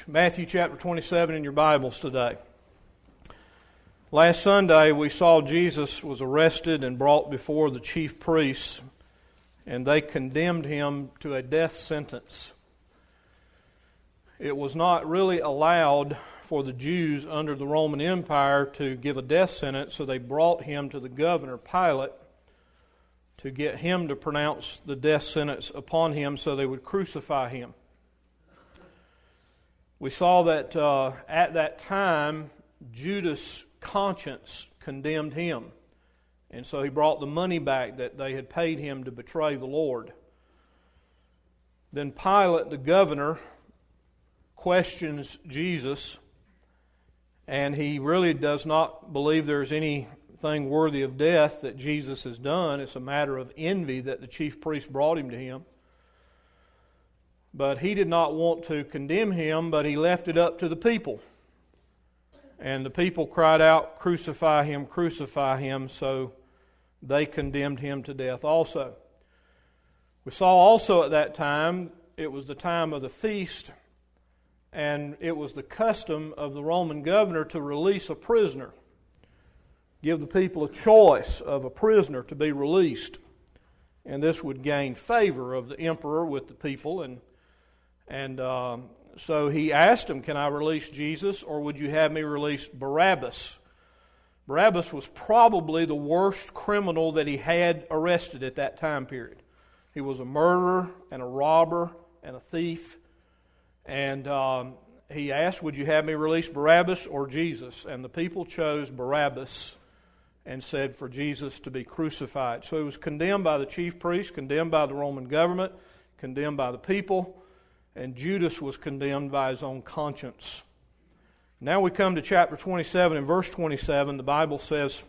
Matthew chapter 27 in your Bibles today. Last Sunday we saw Jesus was arrested and brought before the chief priests, and they condemned him to a death sentence. It was not really allowed for the Jews under the Roman Empire to give a death sentence, so they brought him to the governor, Pilate, to get him to pronounce the death sentence upon him so they would crucify him. We saw that at that time, Judas' conscience condemned him. And so he brought the money back that they had paid him to betray the Lord. Then Pilate, the governor, questions Jesus, and he really does not believe there's anything worthy of death that Jesus has done. It's a matter of envy that the chief priest brought him to him. But he did not want to condemn him, but he left it up to the people. And the people cried out, crucify him, so they condemned him to death also. We saw also at that time, it was the time of the feast, and it was the custom of the Roman governor to release a prisoner. Give the people a choice of a prisoner to be released. And this would gain favor of the emperor with the people, and so he asked him, can I release Jesus, or would you have me release Barabbas? Barabbas was probably the worst criminal that he had arrested at that time period. He was a murderer and a robber and a thief. And he asked, would you have me release Barabbas or Jesus? And the people chose Barabbas and said for Jesus to be crucified. So he was condemned by the chief priests, condemned by the Roman government, condemned by the people. And Judas was condemned by his own conscience. Now we come to chapter 27 and verse 27. The Bible says,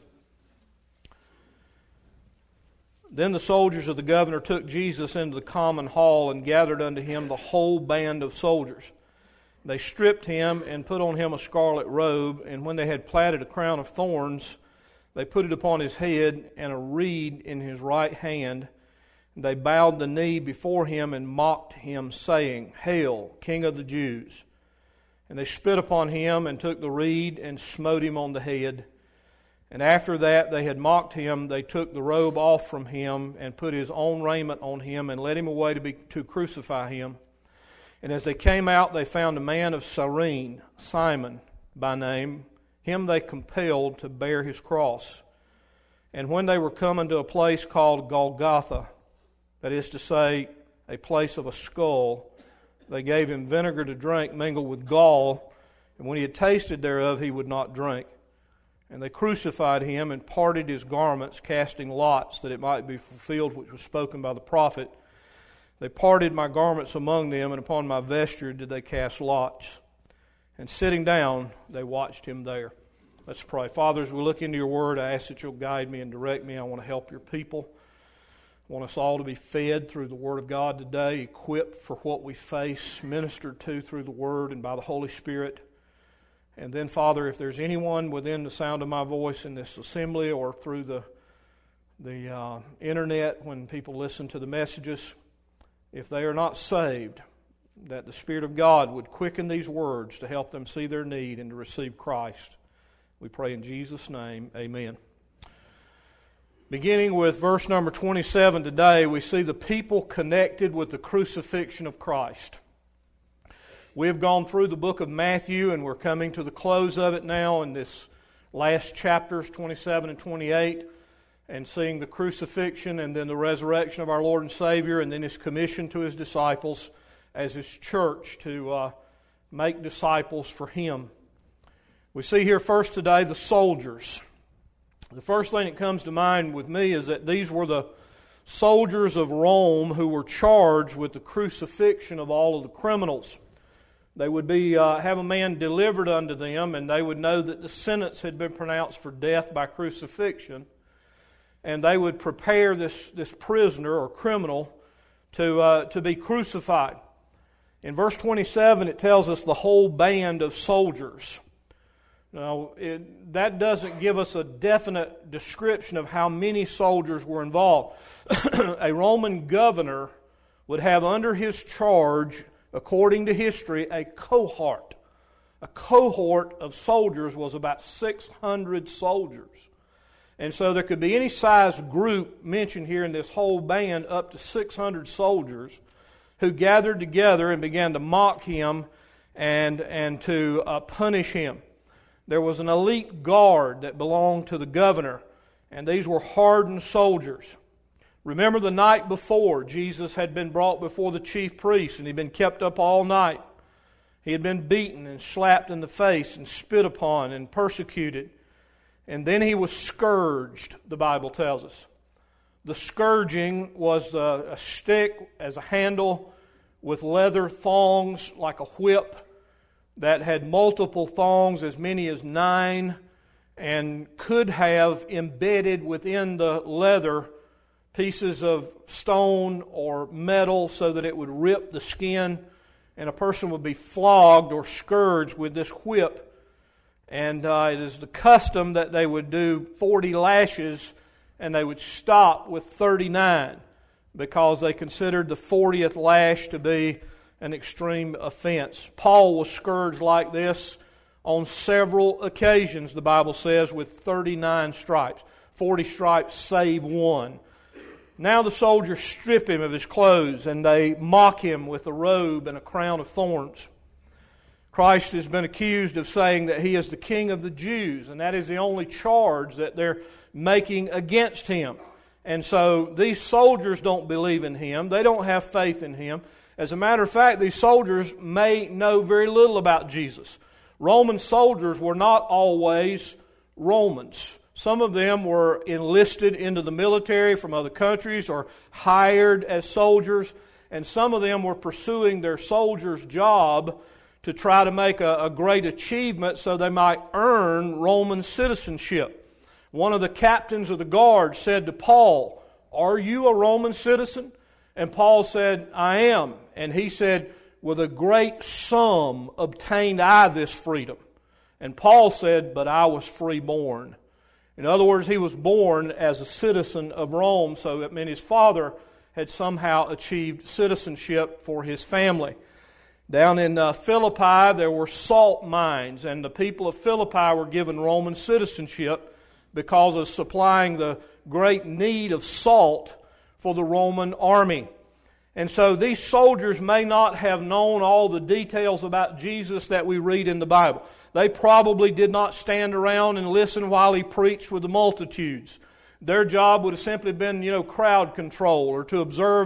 Then the soldiers of the governor took Jesus into the common hall and gathered unto him the whole band of soldiers. They stripped him and put on him a scarlet robe, and when they had platted a crown of thorns, they put it upon his head and a reed in his right hand. They bowed the knee before him and mocked him, saying, Hail, King of the Jews! And they spit upon him and took the reed and smote him on the head. And after that they had mocked him, they took the robe off from him and put his own raiment on him and led him away to crucify him. And as they came out, they found a man of Cyrene, Simon by name. Him they compelled to bear his cross. And when they were come unto a place called Golgotha, that is to say, a place of a skull, they gave him vinegar to drink mingled with gall, and when he had tasted thereof, he would not drink. And they crucified him and parted his garments, casting lots, that it might be fulfilled which was spoken by the prophet. They parted my garments among them, and upon my vesture did they cast lots. And sitting down, they watched him there. Let's pray. Father, as we look into your word, I ask that you'll guide me and direct me. I want to help your people. I want us all to be fed through the Word of God today, equipped for what we face, ministered to through the Word and by the Holy Spirit. And then, Father, if there's anyone within the sound of my voice in this assembly or through the internet when people listen to the messages, if they are not saved, that the Spirit of God would quicken these words to help them see their need and to receive Christ. We pray in Jesus' name, amen. Beginning with verse number 27 today, we see the people connected with the crucifixion of Christ. We have gone through the book of Matthew, and we're coming to the close of it now in this last chapters, 27 and 28, and seeing the crucifixion and then the resurrection of our Lord and Savior, and then His commission to His disciples as His church to make disciples for Him. We see here first today the soldiers. The first thing that comes to mind with me is that these were the soldiers of Rome who were charged with the crucifixion of all of the criminals. They would have a man delivered unto them, and they would know that the sentence had been pronounced for death by crucifixion, and they would prepare this prisoner or criminal to be crucified. In verse 27, it tells us the whole band of soldiers. Now, that doesn't give us a definite description of how many soldiers were involved. A Roman governor would have under his charge According to history, a cohort of soldiers was about 600 soldiers. And so there could be any size group mentioned here in this whole band, up to 600 soldiers, who gathered together and began to mock him and to punish him. There was an elite guard that belonged to the governor, and these were hardened soldiers. Remember the night before, Jesus had been brought before the chief priest, and he'd been kept up all night. He had been beaten and slapped in the face and spit upon and persecuted. And then he was scourged, the Bible tells us. The scourging was a stick as a handle with leather thongs like a whip that had multiple thongs, as many as 9, and could have embedded within the leather pieces of stone or metal so that it would rip the skin, and a person would be flogged or scourged with this whip. And it is the custom that they would do 40 lashes and they would stop with 39 because they considered the 40th lash to be an extreme offense. Paul was scourged like this on several occasions, the Bible says, with 39 stripes. 40 stripes save one. Now the soldiers strip him of his clothes and they mock him with a robe and a crown of thorns. Christ has been accused of saying that He is the King of the Jews, and that is the only charge that they're making against Him. And so these soldiers don't believe in Him. They don't have faith in Him. As a matter of fact, these soldiers may know very little about Jesus. Roman soldiers were not always Romans. Some of them were enlisted into the military from other countries or hired as soldiers, and some of them were pursuing their soldier's job to try to make a great achievement so they might earn Roman citizenship. One of the captains of the guard said to Paul, "Are you a Roman citizen?" And Paul said, "I am." And he said, "With a great sum obtained I this freedom." And Paul said, "But I was freeborn." In other words, he was born as a citizen of Rome, so that meant his father had somehow achieved citizenship for his family. Down in Philippi, there were salt mines, and the people of Philippi were given Roman citizenship because of supplying the great need of salt for the Roman army. And so these soldiers may not have known all the details about Jesus that we read in the Bible. They probably did not stand around and listen while He preached with the multitudes. Their job would have simply been, crowd control or to observe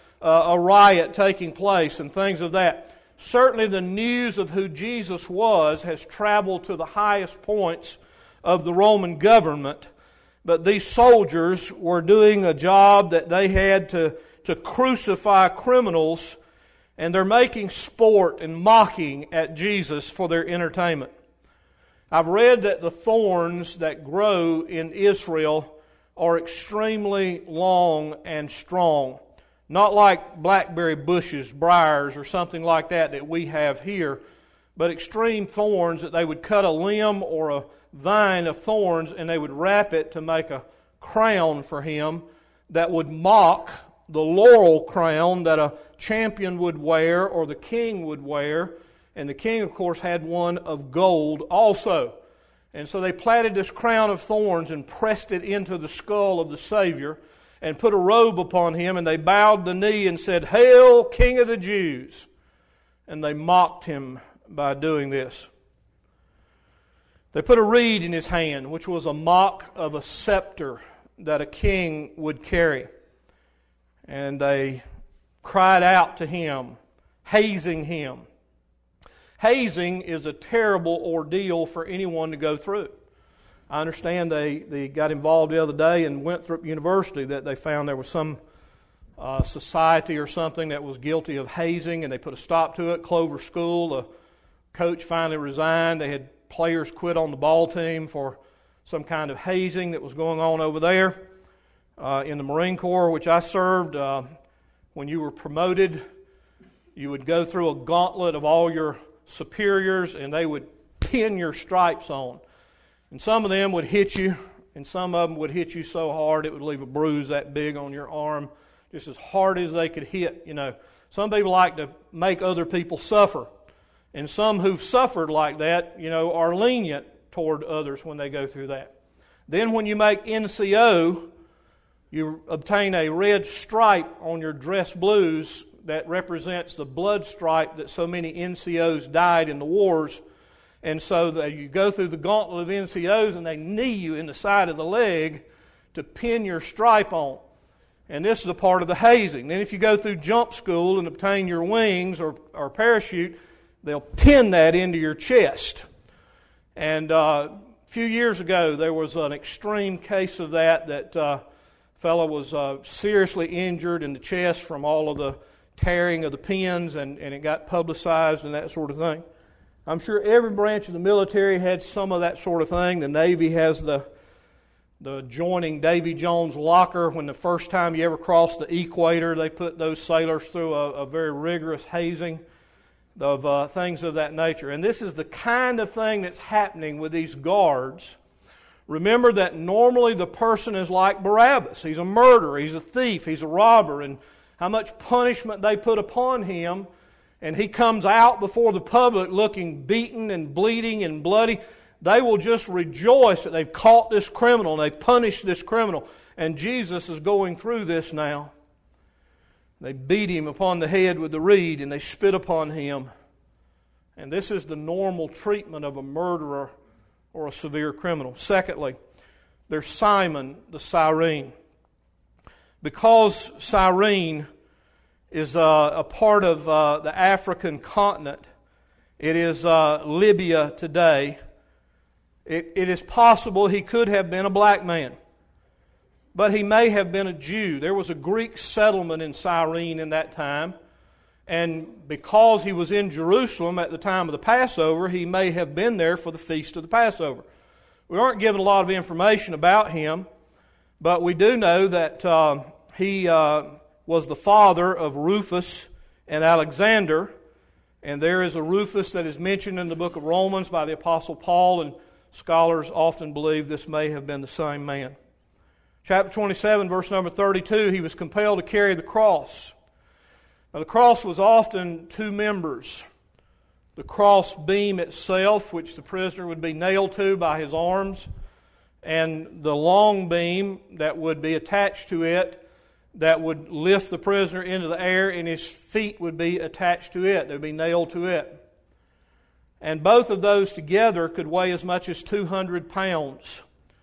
a riot taking place and things of that. Certainly the news of who Jesus was has traveled to the highest points of the Roman government, but these soldiers were doing a job that they had to crucify criminals, and they're making sport and mocking at Jesus for their entertainment. I've read that the thorns that grow in Israel are extremely long and strong. Not like blackberry bushes, briars, or something like that we have here, but extreme thorns that they would cut a limb or a vine of thorns and they would wrap it to make a crown for him that would mock the laurel crown that a champion would wear or the king would wear. And the king, of course, had one of gold also. And so they platted this crown of thorns and pressed it into the skull of the Savior and put a robe upon Him, and they bowed the knee and said, "Hail, King of the Jews!" And they mocked Him by doing this. They put a reed in His hand, which was a mock of a scepter that a king would carry. And they cried out to Him, hazing Him. Hazing is a terrible ordeal for anyone to go through. I understand they got involved the other day in Winthrop University that they found there was some society or something that was guilty of hazing, and they put a stop to it. Clover School, the coach finally resigned. They had players quit on the ball team for some kind of hazing that was going on over there. In the Marine Corps, which I served, when you were promoted, you would go through a gauntlet of all your superiors, and they would pin your stripes on. And some of them would hit you, and some of them would hit you so hard it would leave a bruise that big on your arm, just as hard as they could hit, Some people like to make other people suffer. And some who've suffered like that, are lenient toward others when they go through that. Then when you make NCO, you obtain a red stripe on your dress blues that represents the blood stripe that so many NCOs died in the wars. And so you go through the gauntlet of NCOs and they knee you in the side of the leg to pin your stripe on. And this is a part of the hazing. Then if you go through jump school and obtain your wings or parachute, they'll pin that into your chest. And a few years ago, there was an extreme case of that fellow was seriously injured in the chest from all of the tearing of the pins, and it got publicized and that sort of thing. I'm sure every branch of the military had some of that sort of thing. The Navy has the adjoining Davy Jones locker. When the first time you ever crossed the equator, they put those sailors through a very rigorous hazing of things of that nature. And this is the kind of thing that's happening with these guards. Remember that normally the person is like Barabbas. He's a murderer, he's a thief, he's a robber, and how much punishment they put upon him, and he comes out before the public looking beaten and bleeding and bloody. They will just rejoice that they've caught this criminal and they've punished this criminal. And Jesus is going through this now. They beat him upon the head with the reed and they spit upon him. And this is the normal treatment of a murderer or a severe criminal. Secondly, there's Simon the Cyrene. Because Cyrene is a part of the African continent, it is Libya today. It is possible he could have been a black man, but he may have been a Jew. There was a Greek settlement in Cyrene in that time, and because he was in Jerusalem at the time of the Passover, he may have been there for the feast of the Passover. We aren't given a lot of information about him, but we do know that he was the father of Rufus and Alexander, and there is a Rufus that is mentioned in the book of Romans by the Apostle Paul, and scholars often believe this may have been the same man. Chapter 27, verse number 32, he was compelled to carry the cross. Now, the cross was often two members. The cross beam itself, which the prisoner would be nailed to by his arms, and the long beam that would be attached to it that would lift the prisoner into the air, and his feet would be attached to it. They would be nailed to it. And both of those together could weigh as much as 200 pounds.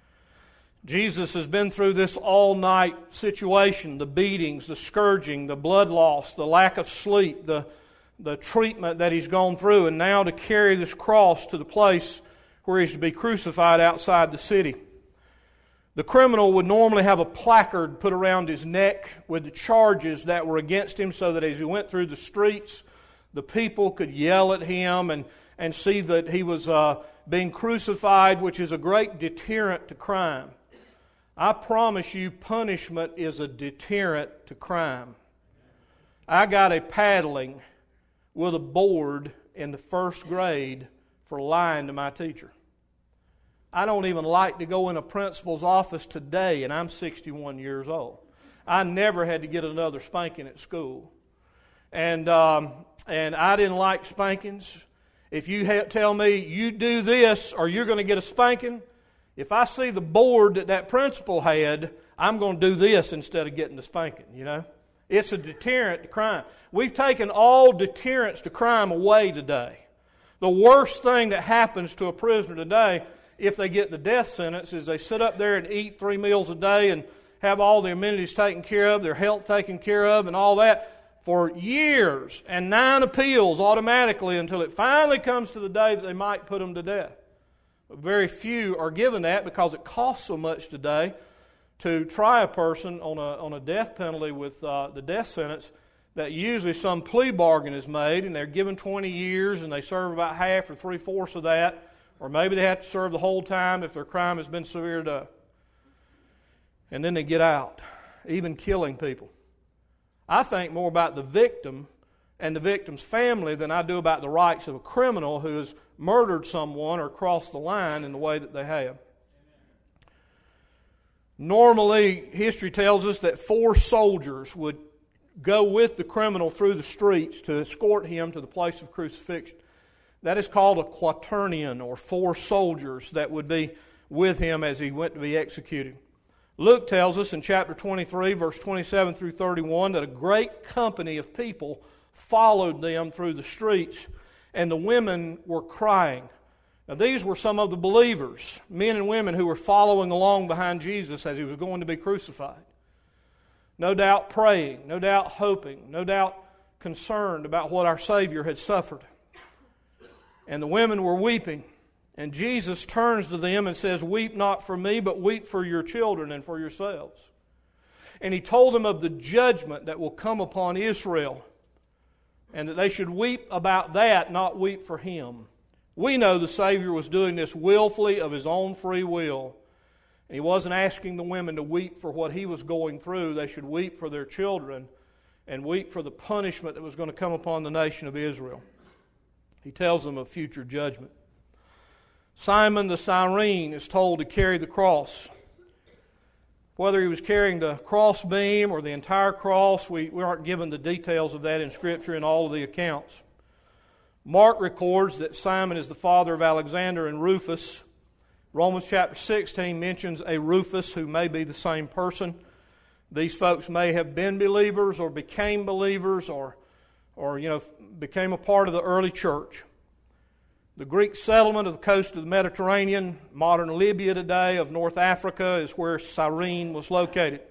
Jesus has been through this all-night situation, the beatings, the scourging, the blood loss, the lack of sleep, the treatment that he's gone through, and now to carry this cross to the place where he's to be crucified outside the city. The criminal would normally have a placard put around his neck with the charges that were against him, so that as he went through the streets, the people could yell at him and see that he was being crucified, which is a great deterrent to crime. I promise you, punishment is a deterrent to crime. I got a paddling with a board in the first grade for lying to my teacher. I don't even like to go in a principal's office today, and I'm 61 years old. I never had to get another spanking at school. And I didn't like spankings. If you tell me, you do this or you're going to get a spanking, if I see the board that principal had, I'm going to do this instead of getting the spanking, It's a deterrent to crime. We've taken all deterrents to crime away today. The worst thing that happens to a prisoner today, if they get the death sentence, is they sit up there and eat 3 meals a day and have all the amenities taken care of, their health taken care of, and all that for years, and 9 appeals automatically until it finally comes to the day that they might put them to death. But very few are given that because it costs so much today to try a person on a death penalty with the death sentence, that usually some plea bargain is made and they're given 20 years and they serve about half or 3/4 of that, or maybe they have to serve the whole time if their crime has been severe enough. And then they get out, even killing people. I think more about the victim and the victim's family than I do about the rights of a criminal who has murdered someone or crossed the line in the way that they have. Normally, history tells us that 4 soldiers would go with the criminal through the streets to escort him to the place of crucifixion. That is called a quaternion, or 4 soldiers that would be with him as he went to be executed. Luke tells us in chapter 23, verse 27 through 31, that a great company of people followed them through the streets, and the women were crying. Now, these were some of the believers, men and women who were following along behind Jesus as he was going to be crucified. No doubt praying, no doubt hoping, no doubt concerned about what our Savior had suffered. And the women were weeping. And Jesus turns to them and says, "Weep not for me, but weep for your children and for yourselves." And he told them of the judgment that will come upon Israel, and that they should weep about that, not weep for him. We know the Savior was doing this willfully of his own free will. And he wasn't asking the women to weep for what he was going through. They should weep for their children and weep for the punishment that was going to come upon the nation of Israel. He tells them of future judgment. Simon the Cyrene is told to carry the cross. Whether he was carrying the cross beam or the entire cross, we aren't given the details of that in Scripture in all of the accounts. Mark records that Simon is the father of Alexander and Rufus. Romans chapter 16 mentions a Rufus who may be the same person. These folks may have been believers or became believers or became a part of the early church. The Greek settlement of the coast of the Mediterranean, modern Libya today, of North Africa, is where Cyrene was located.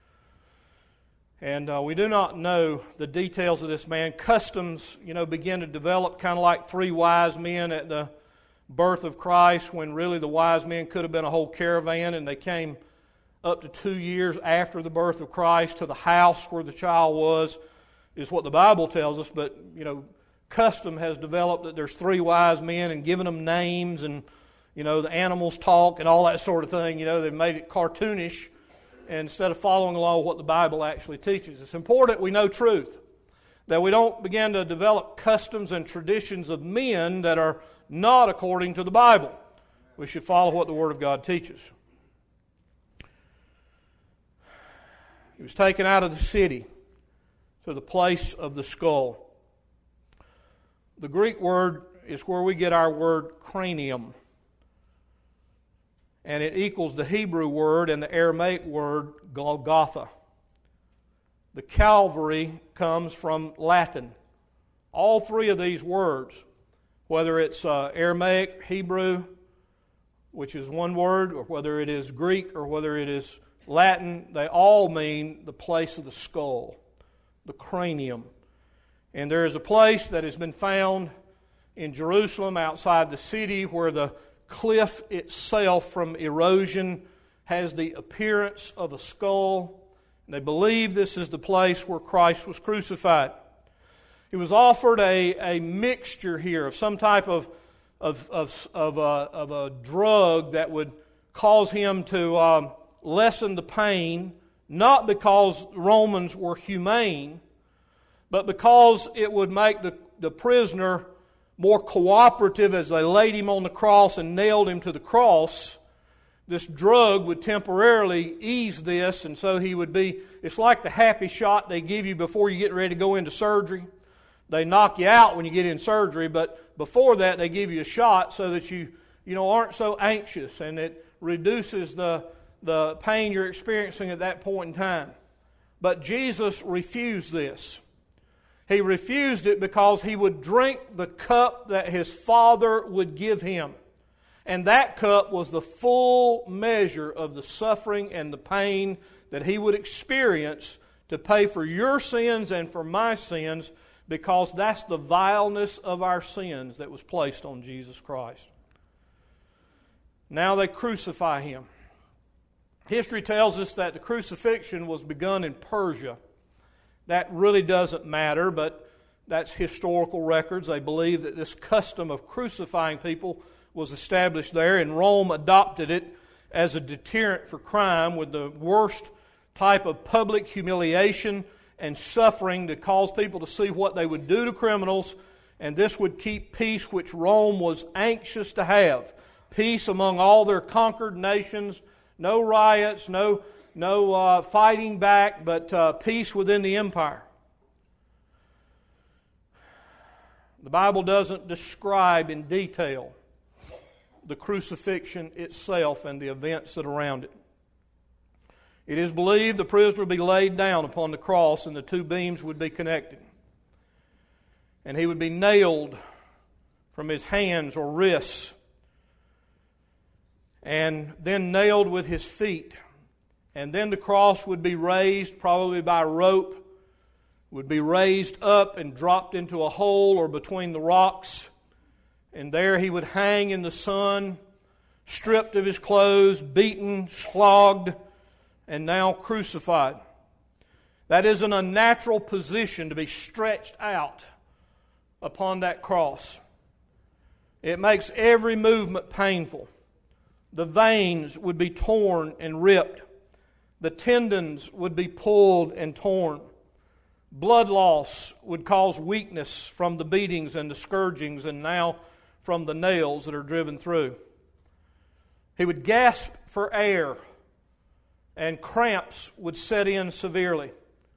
And we do not know the details of this man. Customs, begin to develop kind of like 3 wise men at the birth of Christ, when really the wise men could have been a whole caravan, and they came up to 2 years after the birth of Christ to the house where the child was, is what the Bible tells us. But, custom has developed that there's 3 wise men and giving them names, and, the animals talk and all that sort of thing. They've made it cartoonish instead of following along what the Bible actually teaches. It's important we know truth, that we don't begin to develop customs and traditions of men that are not according to the Bible. We should follow what the Word of God teaches. He was taken out of the city to the place of the skull. The Greek word is where we get our word cranium. And it equals the Hebrew word and the Aramaic word Golgotha. The Calvary comes from Latin. All 3 of these words, whether it's Aramaic, Hebrew, which is one word, or whether it is Greek, or whether it is Latin, they all mean the place of the skull, the cranium. And there is a place that has been found in Jerusalem outside the city where the cliff itself from erosion has the appearance of a skull. And they believe this is the place where Christ was crucified. He was offered a mixture here of some type of a drug that would cause him to lessen the pain, not because Romans were humane, but because it would make the prisoner more cooperative as they laid him on the cross and nailed him to the cross. This drug would temporarily ease this, and so he would be, it's like the happy shot they give you before you get ready to go into surgery. They knock you out when you get in surgery, but before that they give you a shot so that you aren't so anxious, and it reduces the pain you're experiencing at that point in time. But Jesus refused this. He refused it because he would drink the cup that his Father would give him. And that cup was the full measure of the suffering and the pain that he would experience to pay for your sins and for my sins, because that's the vileness of our sins that was placed on Jesus Christ. Now they crucify him. History tells us that the crucifixion was begun in Persia. That really doesn't matter, but that's historical records. They believe that this custom of crucifying people was established there, and Rome adopted it as a deterrent for crime, with the worst type of public humiliation and suffering to cause people to see what they would do to criminals, and this would keep peace, which Rome was anxious to have. Peace among all their conquered nations, no riots, no fighting back, but peace within the empire. The Bible doesn't describe in detail the crucifixion itself and the events that are around it. It is believed the prisoner would be laid down upon the cross and the two beams would be connected. And he would be nailed from his hands or wrists and then nailed with his feet. And then the cross would be raised, probably by rope, would be raised up and dropped into a hole or between the rocks. And there he would hang in the sun, stripped of his clothes, beaten, flogged, and now crucified. That is an unnatural position to be stretched out upon that cross. It makes every movement painful. The veins would be torn and ripped. The tendons would be pulled and torn. Blood loss would cause weakness from the beatings and the scourgings and now from the nails that are driven through. He would gasp for air and cramps would set in severely.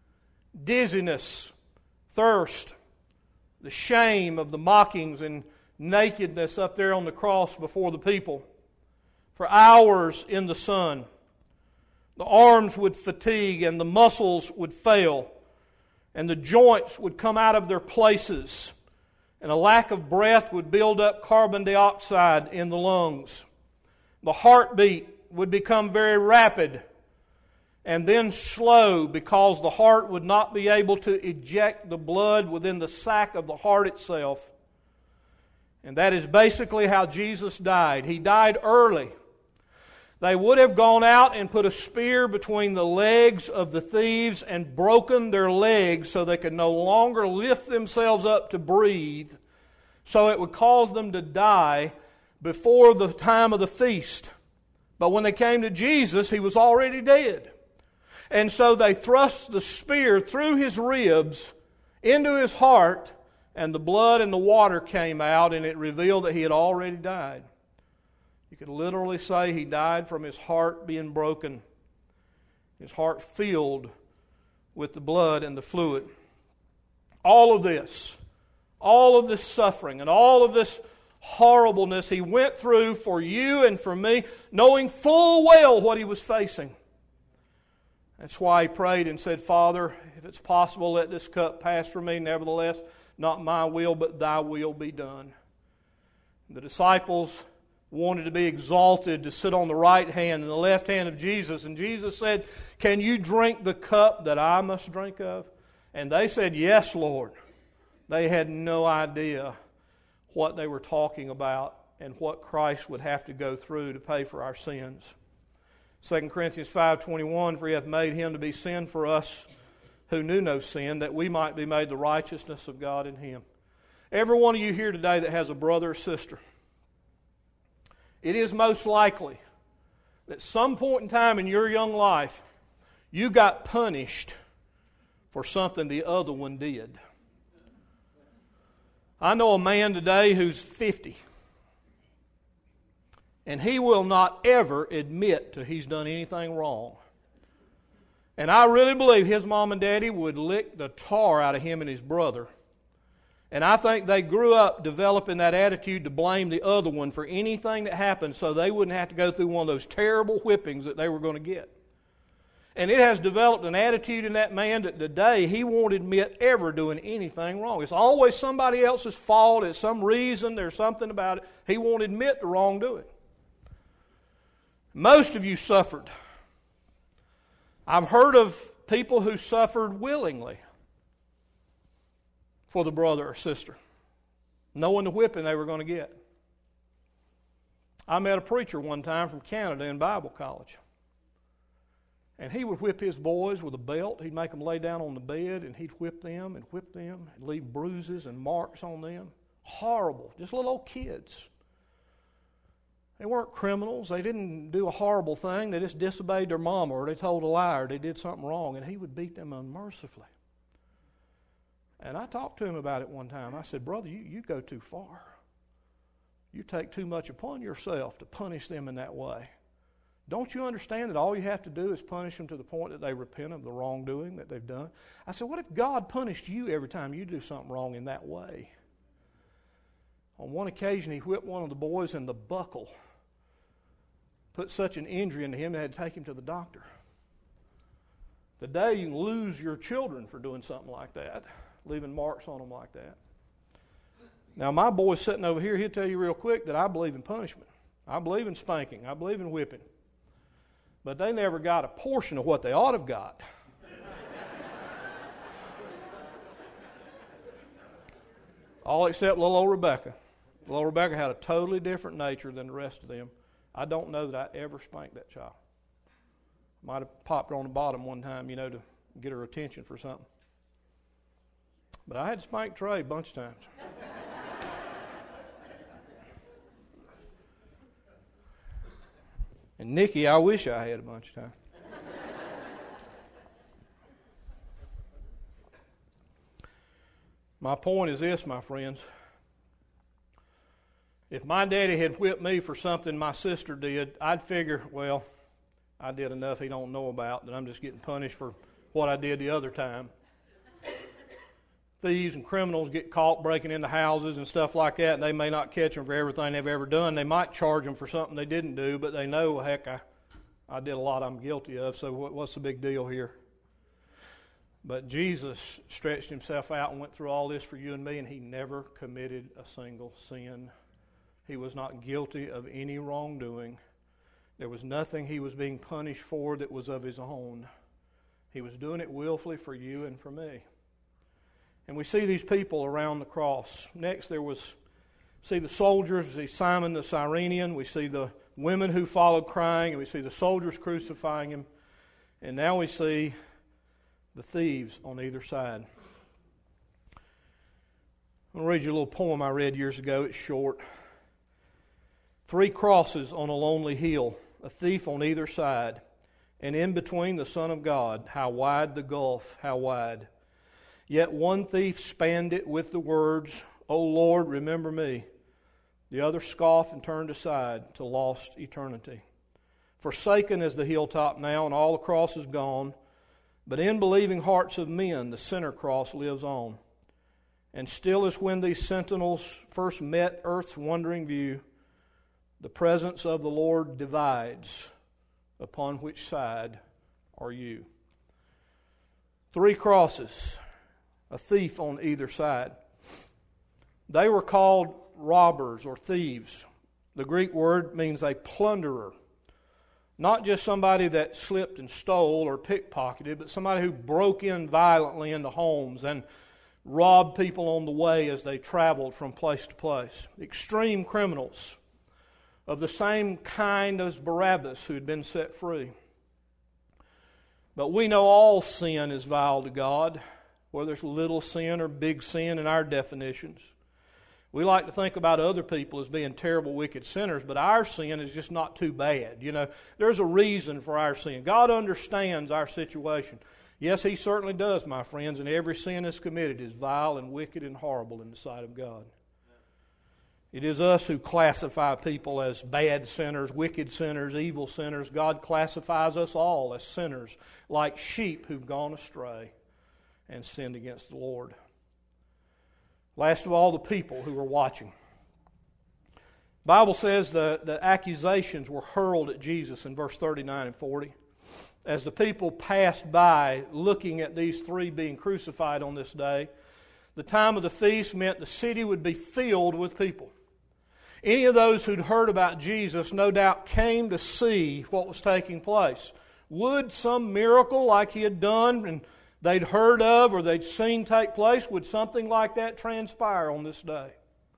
Dizziness, thirst, the shame of the mockings and nakedness up there on the cross before the people. For hours in the sun, the arms would fatigue and the muscles would fail and the joints would come out of their places and a lack of breath would build up carbon dioxide in the lungs. The heartbeat would become very rapid and then slow because the heart would not be able to eject the blood within the sac of the heart itself. And that is basically how Jesus died. He died early. They would have gone out and put a spear between the legs of the thieves and broken their legs so they could no longer lift themselves up to breathe. So it would cause them to die before the time of the feast. But when they came to Jesus, He was already dead. And so they thrust the spear through His ribs into His heart, and the blood and the water came out, and it revealed that He had already died. You could literally say He died from His heart being broken, His heart filled with the blood and the fluid. All of this suffering and all of this horribleness He went through for you and for me, knowing full well what He was facing. That's why He prayed and said, Father, if it's possible, let this cup pass from me. Nevertheless, not my will, but Thy will be done. The disciples wanted to be exalted, to sit on the right hand and the left hand of Jesus. And Jesus said, can you drink the cup that I must drink of? And they said, yes, Lord. They had no idea what they were talking about and what Christ would have to go through to pay for our sins. 2 Corinthians 5:21, for He hath made Him to be sin for us who knew no sin, that we might be made the righteousness of God in Him. Every one of you here today that has a brother or sister, it is most likely that some point in time in your young life, you got punished for something the other one did. I know a man today who's 50, and he will not ever admit to he's done anything wrong. And I really believe his mom and daddy would lick the tar out of him and his brother. And I think they grew up developing that attitude to blame the other one for anything that happened so they wouldn't have to go through one of those terrible whippings that they were going to get. And it has developed an attitude in that man that today he won't admit ever doing anything wrong. It's always somebody else's fault. It's some reason. There's something about it. He won't admit the wrongdoing. Most of you suffered. I've heard of people who suffered willingly for the brother or sister, knowing the whipping they were going to get. I met a preacher one time from Canada in Bible college. And he would whip his boys with a belt. He'd make them lay down on the bed, and he'd whip them and leave bruises and marks on them. Horrible. Just little old kids. They weren't criminals. They didn't do a horrible thing. They just disobeyed their mama, or they told a lie, or they did something wrong, and he would beat them unmercifully. And I talked to him about it one time. I said, brother, you go too far. You take too much upon yourself to punish them in that way. Don't you understand that all you have to do is punish them to the point that they repent of the wrongdoing that they've done? I said, what if God punished you every time you do something wrong in that way? On one occasion, he whipped one of the boys in the buckle. Put such an injury into him, they had to take him to the doctor. Today, you can lose your children for doing something like that, leaving marks on them like that. Now, my boy's sitting over here, he'll tell you real quick that I believe in punishment. I believe in spanking. I believe in whipping. But they never got a portion of what they ought to have got. All except little old Rebecca. Little Rebecca had a totally different nature than the rest of them. I don't know that I ever spanked that child. Might have popped her on the bottom one time, to get her attention for something. But I had to spank Trey a bunch of times. And Nikki, I wish I had a bunch of times. My point is this, my friends. If my daddy had whipped me for something my sister did, I'd figure, well, I did enough he don't know about, that I'm just getting punished for what I did the other time. Thieves and criminals get caught breaking into houses and stuff like that, and they may not catch them for everything they've ever done. They might charge them for something they didn't do, but they know, heck, I did a lot I'm guilty of, so what's the big deal here? But Jesus stretched himself out and went through all this for you and me, and he never committed a single sin. He was not guilty of any wrongdoing. There was nothing he was being punished for that was of his own. He was doing it willfully for you and for me. And we see these people around the cross. Next, see the soldiers, we see Simon the Cyrenian, we see the women who followed crying, and we see the soldiers crucifying him. And now we see the thieves on either side. I'm going to read you a little poem I read years ago. It's short. 3 crosses on a lonely hill, a thief on either side, and in between the Son of God. How wide the gulf, how wide. Yet one thief spanned it with the words, O Lord, remember me. The other scoffed and turned aside to lost eternity. Forsaken is the hilltop now, and all the cross is gone. But in believing hearts of men, the center cross lives on. And still as when these sentinels first met earth's wondering view, the presence of the Lord divides. Upon which side are you? 3 crosses, a thief on either side. They were called robbers or thieves. The Greek word means a plunderer. Not just somebody that slipped and stole or pickpocketed, but somebody who broke in violently into homes and robbed people on the way as they traveled from place to place. Extreme criminals of the same kind as Barabbas, who had been set free. But we know all sin is vile to God, whether it's little sin or big sin in our definitions. We like to think about other people as being terrible, wicked sinners, but our sin is just not too bad. There's a reason for our sin. God understands our situation. Yes, He certainly does, my friends, and every sin that's committed is vile and wicked and horrible in the sight of God. It is us who classify people as bad sinners, wicked sinners, evil sinners. God classifies us all as sinners, like sheep who've gone astray and sinned against the Lord. Last of all, the people who were watching. The Bible says the accusations were hurled at Jesus in verse 39 and 40. As the people passed by looking at these 3 being crucified on this day, the time of the feast meant the city would be filled with people. Any of those who'd heard about Jesus no doubt came to see what was taking place. Would some miracle like He had done and they'd heard of or they'd seen take place, would something like that transpire on this day?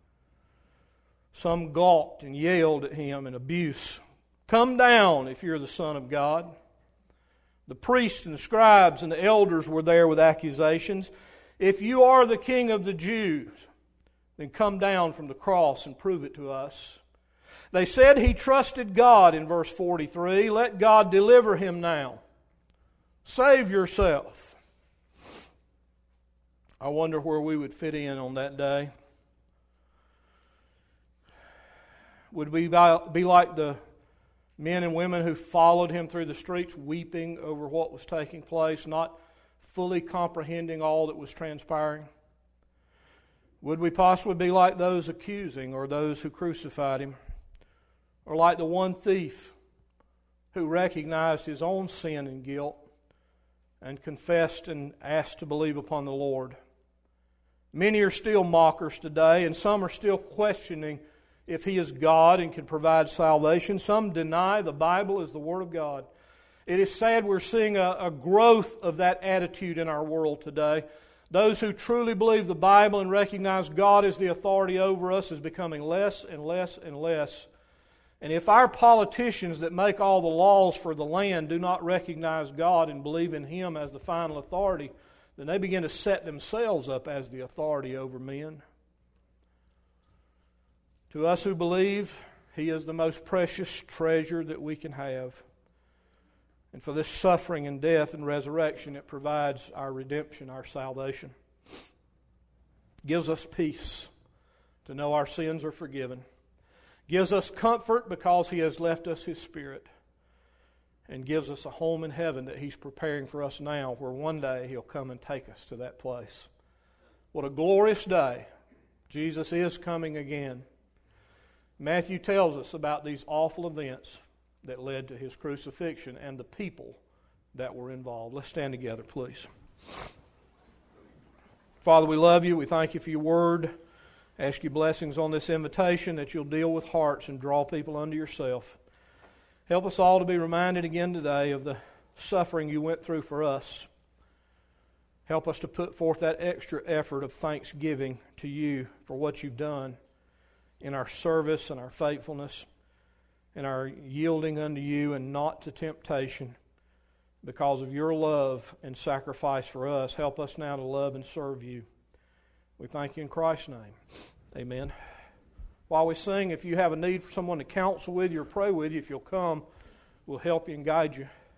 Some gawked and yelled at Him in abuse. Come down if you're the Son of God. The priests and the scribes and the elders were there with accusations. If you are the King of the Jews, then come down from the cross and prove it to us. They said he trusted God in verse 43. Let God deliver him now. Save yourself. I wonder where we would fit in on that day. Would we be like the men and women who followed him through the streets weeping over what was taking place, not fully comprehending all that was transpiring? Would we possibly be like those accusing or those who crucified him? Or like the one thief who recognized his own sin and guilt and confessed and asked to believe upon the Lord? Many are still mockers today, and some are still questioning if He is God and can provide salvation. Some deny the Bible is the Word of God. It is sad we're seeing a growth of that attitude in our world today. Those who truly believe the Bible and recognize God as the authority over us is becoming less and less and less. And if our politicians that make all the laws for the land do not recognize God and believe in Him as the final authority, then they begin to set themselves up as the authority over men. To us who believe, He is the most precious treasure that we can have. And for this suffering and death and resurrection, it provides our redemption, our salvation. Gives us peace to know our sins are forgiven. Gives us comfort because He has left us His Spirit. And gives us a home in heaven that He's preparing for us now, where one day He'll come and take us to that place. What a glorious day. Jesus is coming again. Matthew tells us about these awful events that led to His crucifixion and the people that were involved. Let's stand together, please. Father, we love You. We thank You for Your Word. Ask You blessings on this invitation, that You'll deal with hearts and draw people unto Yourself. Help us all to be reminded again today of the suffering You went through for us. Help us to put forth that extra effort of thanksgiving to You for what You've done in our service and our faithfulness and our yielding unto You and not to temptation. Because of Your love and sacrifice for us, help us now to love and serve You. We thank You in Christ's name. Amen. While we sing, if you have a need for someone to counsel with you or pray with you, if you'll come, we'll help you and guide you.